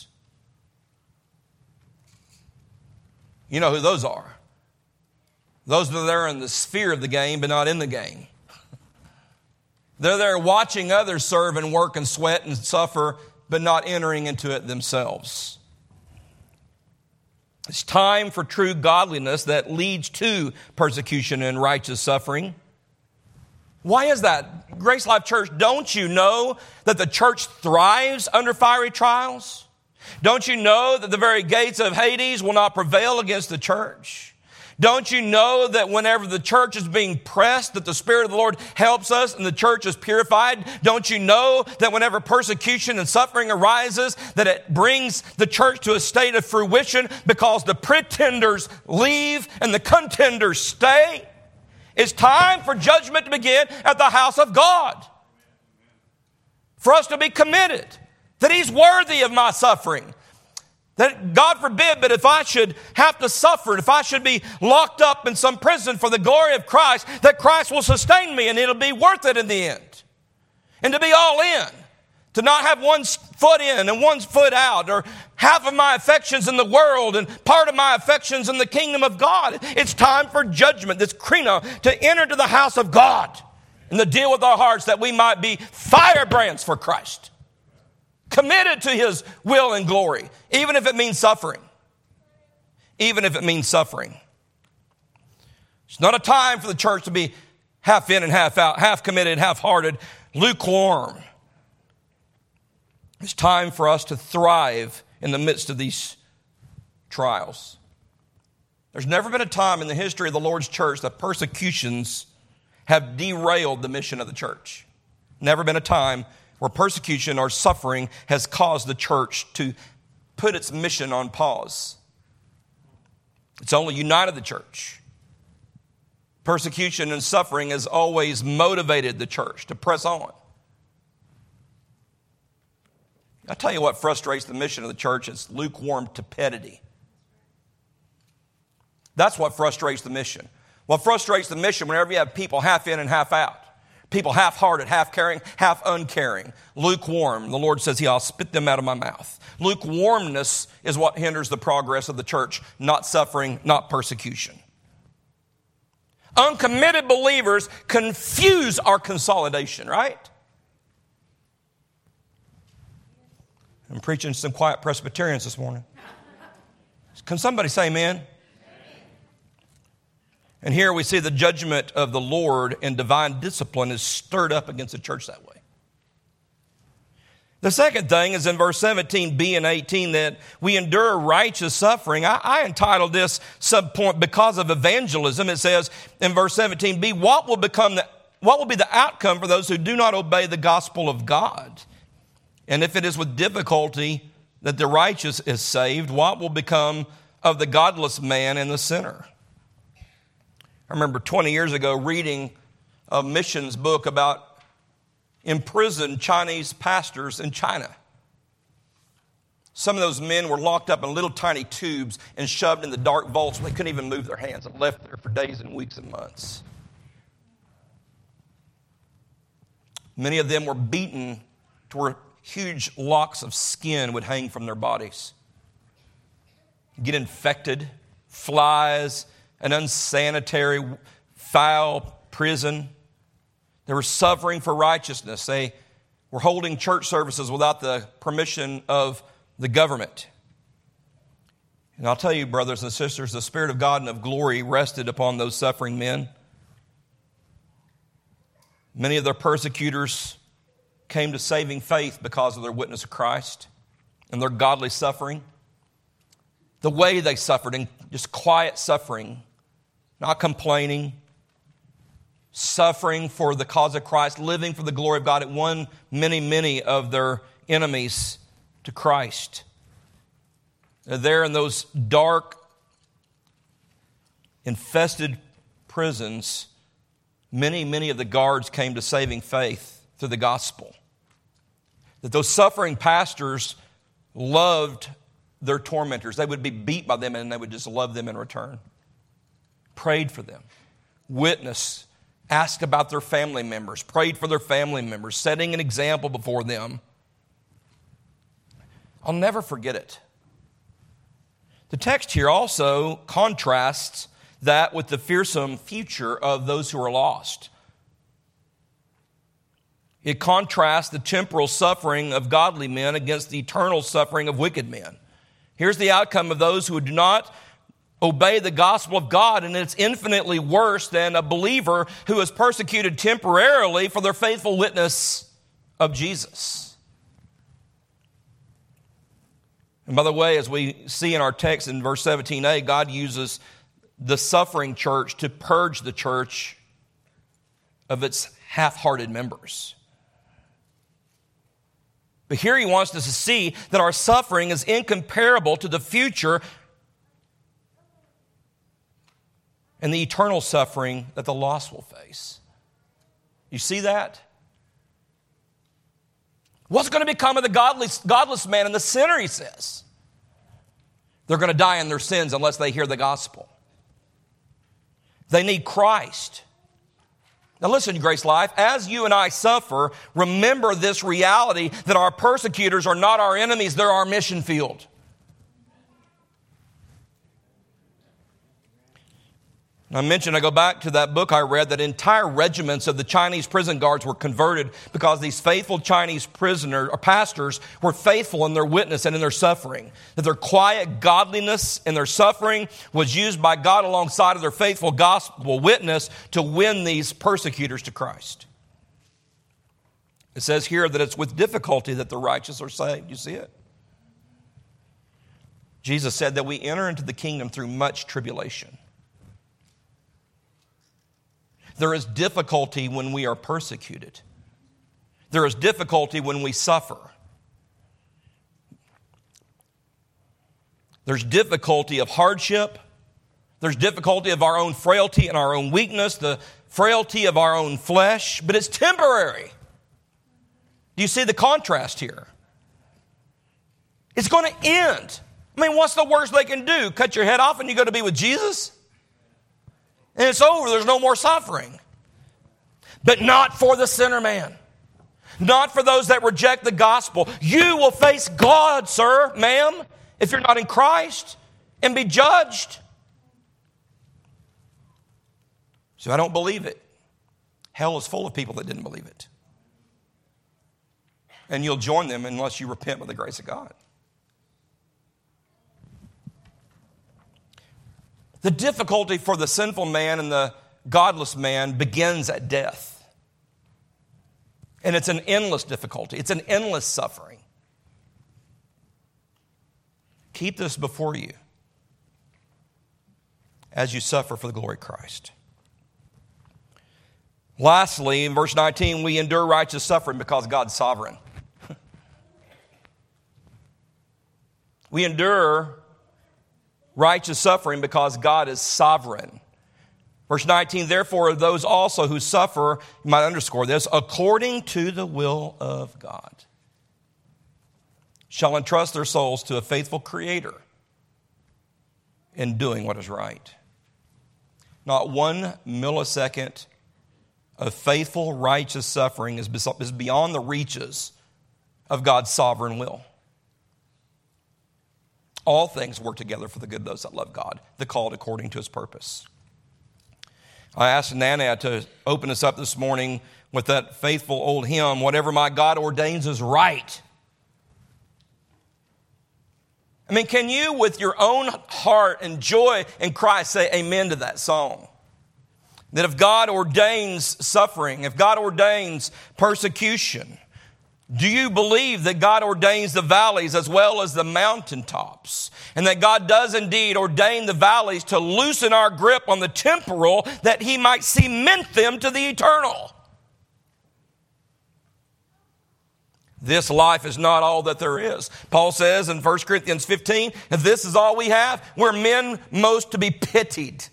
You know who those are. Those that are there in the sphere of the game, but not in the game. They're there watching others serve and work and sweat and suffer, but not entering into it themselves. It's time for true godliness that leads to persecution and righteous suffering. Why is that? Grace Life Church, don't you know that the church thrives under fiery trials? Don't you know that the very gates of Hades will not prevail against the church? Don't you know that whenever the church is being pressed, that the Spirit of the Lord helps us and the church is purified? Don't you know that whenever persecution and suffering arises, that it brings the church to a state of fruition because the pretenders leave and the contenders stay? It's time for judgment to begin at the house of God. For us to be committed that He's worthy of my suffering. That God forbid, but if I should have to suffer, if I should be locked up in some prison for the glory of Christ, that Christ will sustain me and it'll be worth it in the end. And to be all in, to not have one foot in and one foot out, or half of my affections in the world and part of my affections in the kingdom of God. It's time for judgment, this krino, to enter to the house of God and to deal with our hearts that we might be firebrands for Christ. Committed to His will and glory, even if it means suffering. Even if it means suffering. It's not a time for the church to be half in and half out, half committed, half-hearted, lukewarm. It's time for us to thrive in the midst of these trials. There's never been a time in the history of the Lord's church that persecutions have derailed the mission of the church. Never been a time where persecution or suffering has caused the church to put its mission on pause. It's only united the church. Persecution and suffering has always motivated the church to press on. I tell you what frustrates the mission of the church is lukewarm tepidity. That's what frustrates the mission. What frustrates the mission whenever you have people half in and half out. People half-hearted, half-caring, half uncaring. Lukewarm. The Lord says, I'll spit them out of my mouth. Lukewarmness is what hinders the progress of the church, not suffering, not persecution. Uncommitted believers confuse our consolidation, right? I'm preaching to some quiet Presbyterians this morning. Can somebody say amen? And here we see the judgment of the Lord and divine discipline is stirred up against the church that way. The second thing is in verse seventeen b and eighteen that we endure righteous suffering. I, I entitled this subpoint because of evangelism. It says in verse seventeen b, what will become the, what will be the outcome for those who do not obey the gospel of God? And if it is with difficulty that the righteous is saved, what will become of the godless man and the sinner? I remember twenty years ago reading a missions book about imprisoned Chinese pastors in China. Some of those men were locked up in little tiny tubes and shoved in the dark vaults where they couldn't even move their hands and left there for days and weeks and months. Many of them were beaten to where huge locks of skin would hang from their bodies. Get infected, flies, an unsanitary, foul prison. They were suffering for righteousness. They were holding church services without the permission of the government. And I'll tell you, brothers and sisters, the Spirit of God and of glory rested upon those suffering men. Many of their persecutors came to saving faith because of their witness of Christ and their godly suffering. The way they suffered in just quiet suffering, not complaining, suffering for the cause of Christ, living for the glory of God. It won many, many of their enemies to Christ. They're there in those dark, infested prisons. Many, many of the guards came to saving faith through the gospel. That those suffering pastors loved their tormentors. They would be beat by them and they would just love them in return. Prayed for them. Witnessed. Asked about their family members. Prayed for their family members. Setting an example before them. I'll never forget it. The text here also contrasts that with the fearsome future of those who are lost. It contrasts the temporal suffering of godly men against the eternal suffering of wicked men. Here's the outcome of those who do not obey the gospel of God, and it's infinitely worse than a believer who is persecuted temporarily for their faithful witness of Jesus. And by the way, as we see in our text in verse seventeen a, God uses the suffering church to purge the church of its half-hearted members. But here he wants us to see that our suffering is incomparable to the future and the eternal suffering that the lost will face. You see that? What's going to become of the godless, godless man and the sinner, he says? They're going to die in their sins unless they hear the gospel. They need Christ. Now listen, Grace Life, as you and I suffer, remember this reality that our persecutors are not our enemies, they're our mission field. I mentioned, I go back to that book I read, that entire regiments of the Chinese prison guards were converted because these faithful Chinese prisoners or pastors were faithful in their witness and in their suffering. That their quiet godliness and their suffering was used by God alongside of their faithful gospel witness to win these persecutors to Christ. It says here that it's with difficulty that the righteous are saved. You see it? Jesus said that we enter into the kingdom through much tribulation. There is difficulty when we are persecuted. There is difficulty when we suffer. There's difficulty of hardship. There's difficulty of our own frailty and our own weakness, the frailty of our own flesh, but it's temporary. Do you see the contrast here? It's going to end. I mean, what's the worst they can do? Cut your head off and you go to be with Jesus? And it's over. There's no more suffering. But not for the sinner man. Not for those that reject the gospel. You will face God, sir, ma'am, if you're not in Christ, and be judged. So I don't believe it. Hell is full of people that didn't believe it. And you'll join them unless you repent by the grace of God. The difficulty for the sinful man and the godless man begins at death. And it's an endless difficulty. It's an endless suffering. Keep this before you as you suffer for the glory of Christ. Lastly, in verse nineteen, we endure righteous suffering because God's sovereign. We endure righteous suffering because God is sovereign. Verse nineteen, therefore, those also who suffer, you might underscore this, according to the will of God, shall entrust their souls to a faithful Creator in doing what is right. Not one millisecond of faithful, righteous suffering is beyond the reaches of God's sovereign will. All things work together for the good of those that love God, the called according to His purpose. I asked Nana to open us up this morning with that faithful old hymn, whatever my God ordains is right. I mean, can you with your own heart and joy in Christ say amen to that song? That if God ordains suffering, if God ordains persecution, do you believe that God ordains the valleys as well as the mountaintops? And that God does indeed ordain the valleys to loosen our grip on the temporal that He might cement them to the eternal? This life is not all that there is. Paul says in First Corinthians fifteen, if this is all we have, we're men most to be pitied.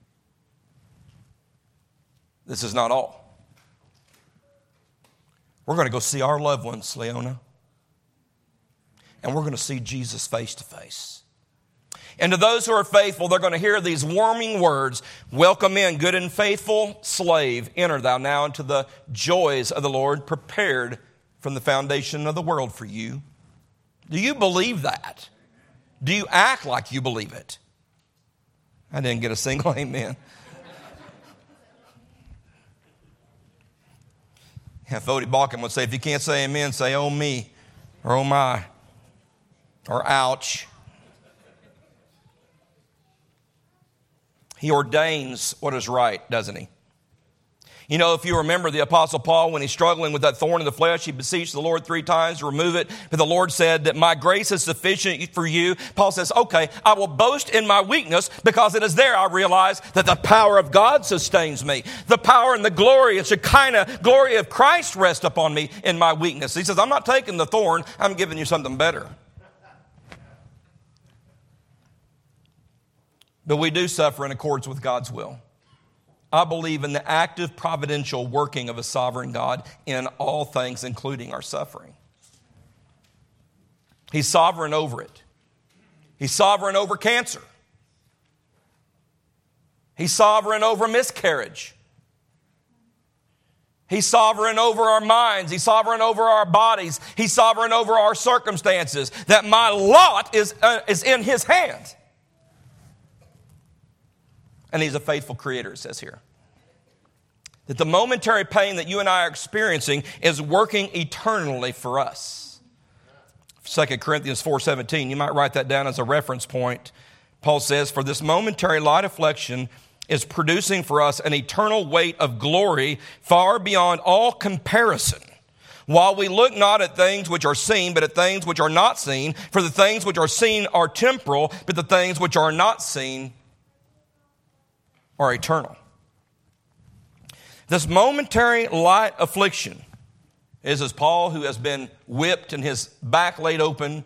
This is not all. We're going to go see our loved ones, Leona. And we're going to see Jesus face to face. And to those who are faithful, they're going to hear these warming words, welcome in, good and faithful slave, enter thou now into the joys of the Lord, prepared from the foundation of the world for you. Do you believe that? Do you act like you believe it? I didn't get a single amen. Yeah, Fody Balkin would say, if you can't say amen, say, oh me, or oh my, or ouch. He ordains what is right, doesn't he? You know, if you remember the Apostle Paul, when he's struggling with that thorn in the flesh, he beseeched the Lord three times to remove it. But the Lord said that my grace is sufficient for you. Paul says, okay, I will boast in my weakness because it is there I realize that the power of God sustains me. The power and the glory and Shekinah glory of Christ rest upon me in my weakness. He says, I'm not taking the thorn, I'm giving you something better. But we do suffer in accordance with God's will. I believe in the active providential working of a sovereign God in all things, including our suffering. He's sovereign over it. He's sovereign over cancer. He's sovereign over miscarriage. He's sovereign over our minds. He's sovereign over our bodies. He's sovereign over our circumstances. That my lot is, uh, is in His hand. And He's a faithful Creator, it says here. That the momentary pain that you and I are experiencing is working eternally for us. Second Corinthians four seventeen, you might write that down as a reference point. Paul says, for this momentary light affliction is producing for us an eternal weight of glory far beyond all comparison. While we look not at things which are seen, but at things which are not seen. For the things which are seen are temporal, but the things which are not seen are eternal. This momentary light affliction is as Paul, who has been whipped and his back laid open,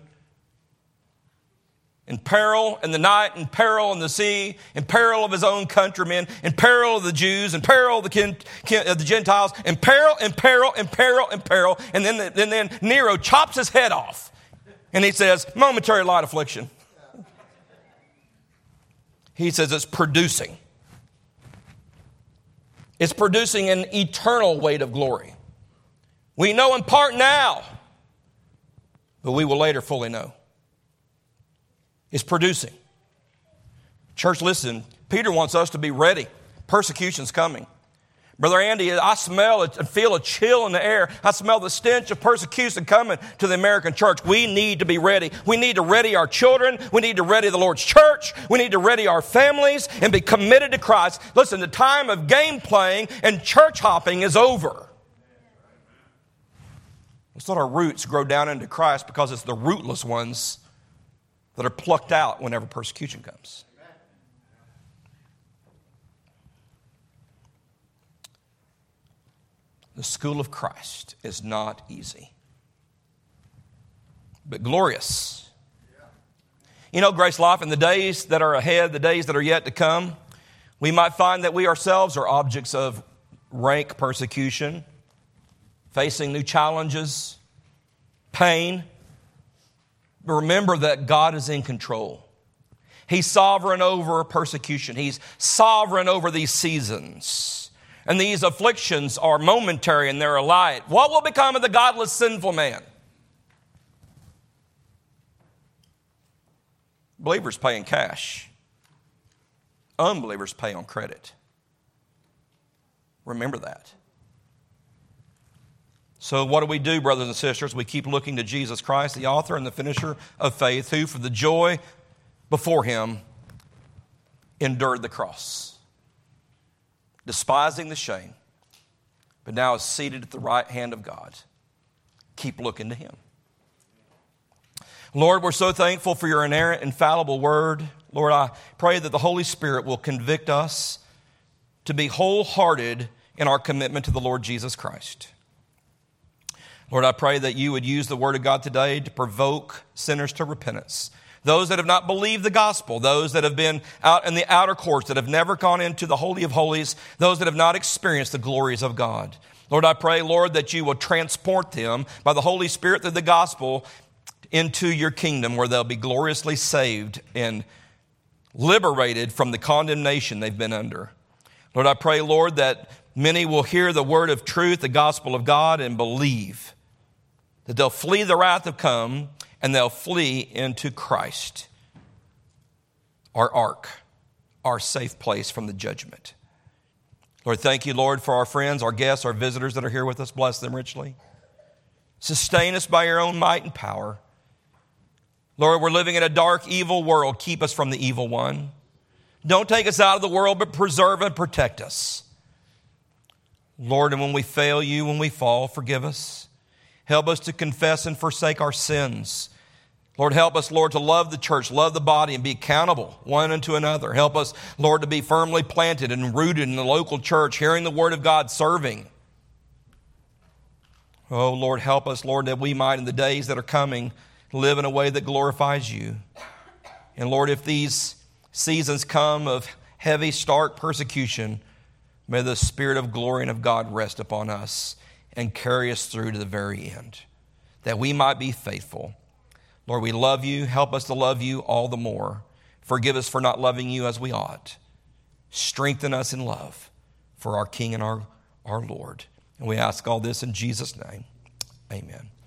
in peril in the night, in peril in the sea, in peril of his own countrymen, in peril of the Jews, in peril of the, kin, kin, of the Gentiles, in peril, in peril, in peril, in peril. And then, and then Nero chops his head off And he says, momentary light affliction. He says it's producing. It's producing an eternal weight of glory. We know in part now, but we will later fully know. It's producing. Church, listen, Peter wants us to be ready. Persecution's coming. Brother Andy, I smell it and feel a chill in the air. I smell the stench of persecution coming to the American church. We need to be ready. We need to ready our children. We need to ready the Lord's church. We need to ready our families and be committed to Christ. Listen, the time of game playing and church hopping is over. Let's let our roots grow down into Christ, because it's the rootless ones that are plucked out whenever persecution comes. The school of Christ is not easy, but glorious. You know, Grace Life, in the days that are ahead, the days that are yet to come, we might find that we ourselves are objects of rank persecution, facing new challenges, pain. But remember that God is in control. He's sovereign over persecution. He's sovereign over these seasons. And these afflictions are momentary and they're a light. What will become of the godless, sinful man? Believers pay in cash. Unbelievers pay on credit. Remember that. So what do we do, brothers and sisters? We keep looking to Jesus Christ, the author and the finisher of faith, who for the joy before him endured the cross, despising the shame, but now is seated at the right hand of God. Keep looking to him. Lord, we're so thankful for your inerrant, infallible word. Lord, I pray that the Holy Spirit will convict us to be wholehearted in our commitment to the Lord Jesus Christ. Lord, I pray that you would use the word of God today to provoke sinners to repentance. Those that have not believed the gospel, those that have been out in the outer courts, that have never gone into the Holy of Holies, those that have not experienced the glories of God. Lord, I pray, Lord, that you will transport them by the Holy Spirit through the gospel into your kingdom, where they'll be gloriously saved and liberated from the condemnation they've been under. Lord, I pray, Lord, that many will hear the word of truth, the gospel of God, and believe that they'll flee the wrath to come, and they'll flee into Christ, our ark, our safe place from the judgment. Lord, thank you, Lord, for our friends, our guests, our visitors that are here with us. Bless them richly. Sustain us by your own might and power. Lord, we're living in a dark, evil world. Keep us from the evil one. Don't take us out of the world, but preserve and protect us. Lord, and when we fail you, when we fall, forgive us. Help us to confess and forsake our sins. Lord, help us, Lord, to love the church, love the body, and be accountable one unto another. Help us, Lord, to be firmly planted and rooted in the local church, hearing the word of God, serving. Oh, Lord, help us, Lord, that we might, in the days that are coming, live in a way that glorifies you. And Lord, if these seasons come of heavy, stark persecution, may the Spirit of glory and of God rest upon us and carry us through to the very end, that we might be faithful. Lord, we love you. Help us to love you all the more. Forgive us for not loving you as we ought. Strengthen us in love for our King and our, our Lord. And we ask all this in Jesus' name. Amen.